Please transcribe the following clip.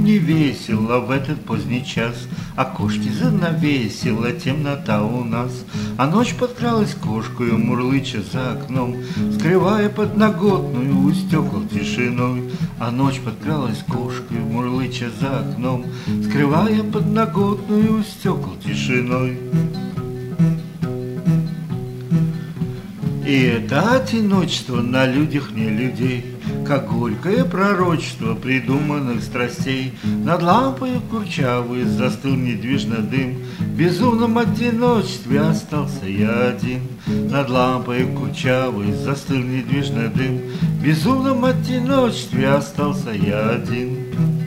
не весело в этот поздний час, окошки занавесила темнота у нас, а ночь подкралась кошкою, мурлыча за окном, скрывая подноготную у стекол тишиной. А ночь подкралась кошкою, мурлыча за окном, скрывая подноготную у стекол тишиной. И это одиночество на людях не людей, как горькое пророчество придуманных страстей. Над лампой курчавой застыл недвижно дым, в безумном одиночестве остался я один. Над лампой курчавой застыл недвижно дым, в безумном одиночестве остался я один.